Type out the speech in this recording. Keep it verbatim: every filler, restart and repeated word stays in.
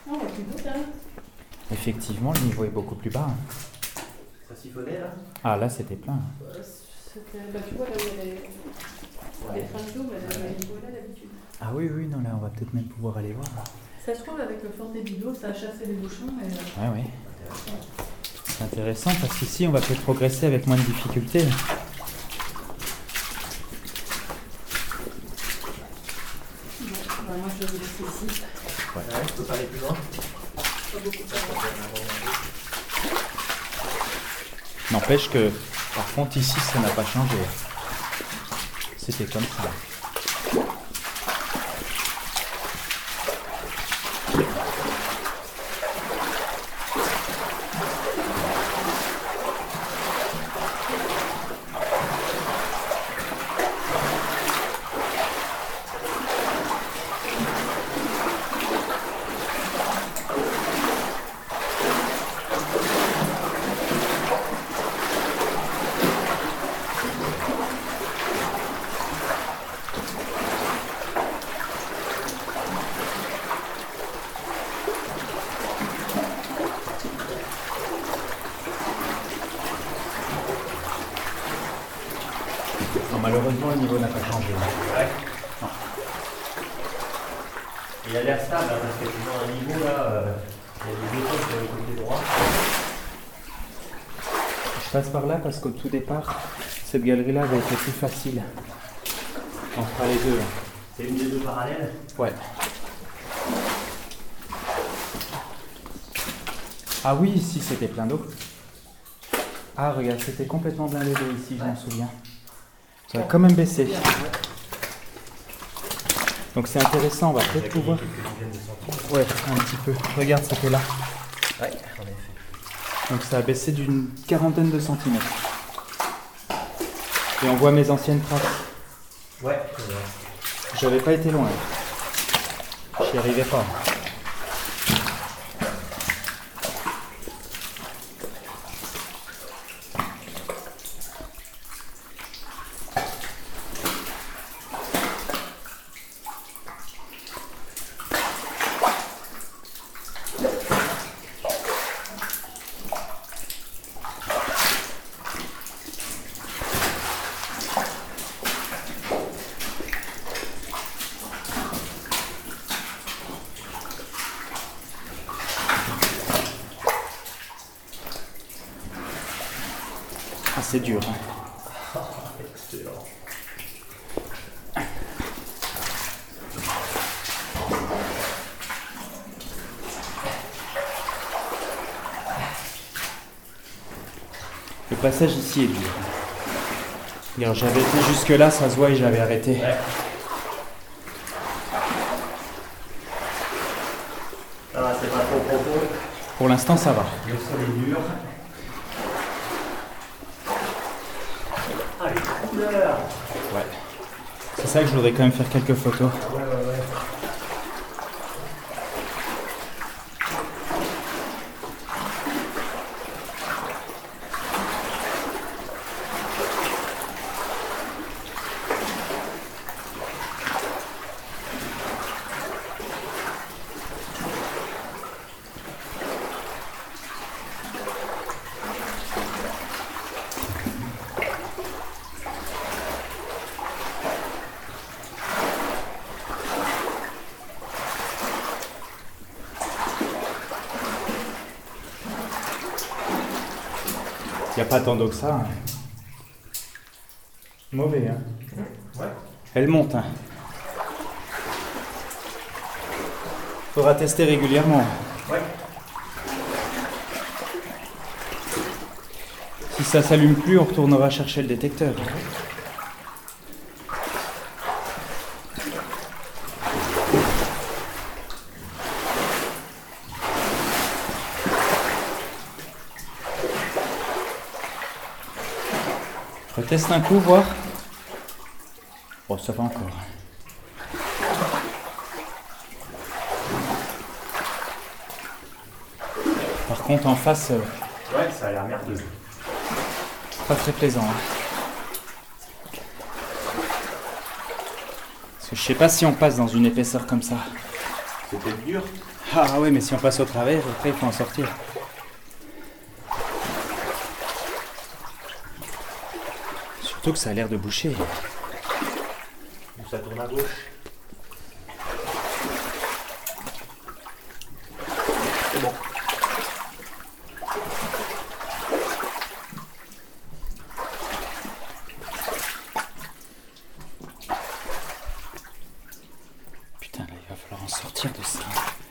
Oh, on va plus vite, hein. Effectivement, le niveau est beaucoup plus bas. Ça siphonnait là? Ah, là, c'était plein. Bah, c'était- bah, tu vois, là où il y a les, les trains d'eau, mais là, il faut là d'habitude. Ah oui, oui, non, là, on va peut-être même pouvoir aller voir. Ça se trouve, avec le fort débit d'eau, ça a chassé les bouchons. Et, euh, Ouais, oui. C'est intéressant parce qu'ici, on va peut-être progresser avec moins de difficultés. bon, bah, moi, je vais vous laisser ici. Ouais. Ouais, je peux pas aller plus loin. Pas beaucoup de temps. N'empêche que, par contre, ici, ça n'a pas changé. C'était comme ça. Non, malheureusement, le niveau n'a pas changé. Ouais. Il a l'air stable, hein, parce que tu vois un niveau là, euh, il y a des bétons sur le côté droit. Je passe par là parce qu'au tout départ, cette galerie-là avait été plus facile. On fera les deux. C'est une des deux parallèles. Ouais. Ah oui, ici c'était plein d'eau. Ah regarde, c'était complètement blindé d'eau ici, je m'en souviens. Ça a quand même baissé. Donc c'est intéressant, on va peut-être pouvoir... Ouais, un petit peu. Regarde, c'était là. Ouais, en effet. Donc ça a baissé d'une quarantaine de centimètres. Et on voit mes anciennes traces. Ouais, c'est vrai. J'avais pas été loin. J'y arrivais pas. Ah, c'est dur. Hein. Excellent. Le passage ici est dur. Regarde, j'avais été jusque là, ça se voit et j'avais arrêté. Ouais. Ça va, c'est pas trop profond. Pour l'instant, ça va. Le sol est dur. Ah, les couleurs! Ouais. C'est ça que je voudrais quand même faire quelques photos. Ah ouais, ouais, ouais. Il n'y a pas tant d'eau que ça. Hein. Mauvais, hein. Ouais. Elle monte, hein. Faudra tester régulièrement. Ouais. Si ça s'allume plus, on retournera chercher le détecteur. Je reteste un coup, voir. Bon, ça va encore. Par contre, en face, euh, Ouais, ça a l'air merdeux. pas très plaisant. Hein. Parce que je sais pas si on passe dans une épaisseur comme ça. C'était dur. Ah ouais, mais si on passe au travers, après il faut en sortir. Surtout que ça a l'air de boucher. Ou ça tourne à gauche. C'est bon. Putain, là il va falloir en sortir de ça.